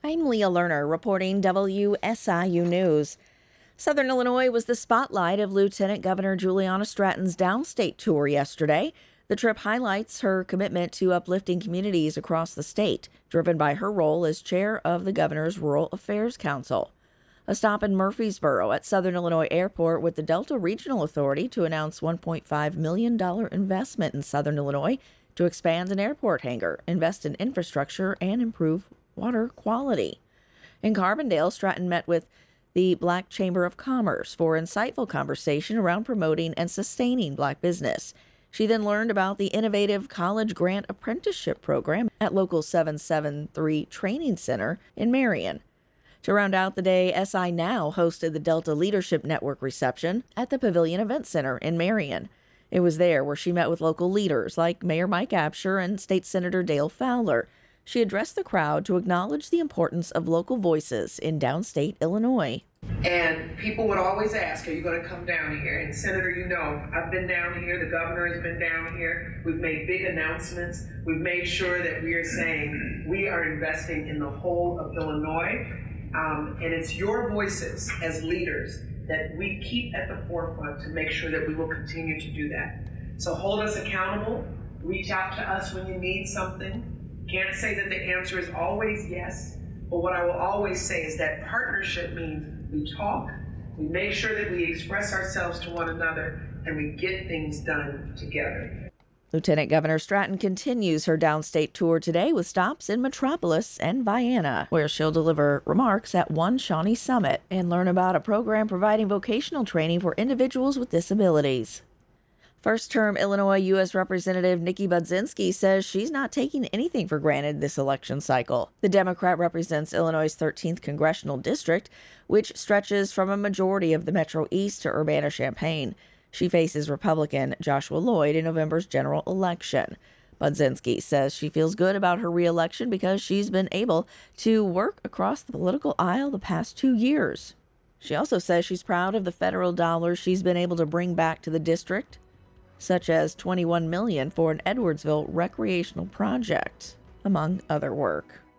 I'm Leah Lerner reporting WSIU News. Southern Illinois was the spotlight of Lieutenant Governor Juliana Stratton's downstate tour yesterday. The trip highlights her commitment to uplifting communities across the state, driven by her role as chair of the governor's Rural Affairs Council. A stop in Murfreesboro at Southern Illinois Airport with the Delta Regional Authority to announce $1.5 million investment in Southern Illinois to expand an airport hangar, invest in infrastructure, and improve water quality. In Carbondale, Stratton met with the Black Chamber of Commerce for insightful conversation around promoting and sustaining Black business. She then learned about the innovative college grant apprenticeship program at Local 773 Training Center in Marion. To round out the day, SI Now hosted the Delta Leadership Network reception at the Pavilion Event Center in Marion. It was there where she met with local leaders like Mayor Mike Absher and State Senator Dale Fowler. She addressed the crowd to acknowledge the importance of local voices in downstate Illinois. And people would always ask, are you going to come down here? And Senator, you know, I've been down here. The governor has been down here. We've made big announcements. We've made sure that we are saying we are investing in the whole of Illinois. And it's your voices as leaders that we keep at the forefront to make sure that we will continue to do that. So hold us accountable. Reach out to us when you need something. Can't say that the answer is always yes, but what I will always say is that partnership means we talk, we make sure that we express ourselves to one another, and we get things done together. Lieutenant Governor Stratton continues her downstate tour today with stops in Metropolis and Vienna, where she'll deliver remarks at One Shawnee Summit and learn about a program providing vocational training for individuals with disabilities. First-term Illinois U.S. Representative Nikki Budzinski says she's not taking anything for granted this election cycle. The Democrat represents Illinois' 13th congressional district, which stretches from a majority of the Metro East to Urbana-Champaign. She faces Republican Joshua Lloyd in November's general election. Budzinski says she feels good about her re-election because she's been able to work across the political aisle the past 2 years. She also says she's proud of the federal dollars she's been able to bring back to the district, such as $21 million for an Edwardsville recreational project, among other work.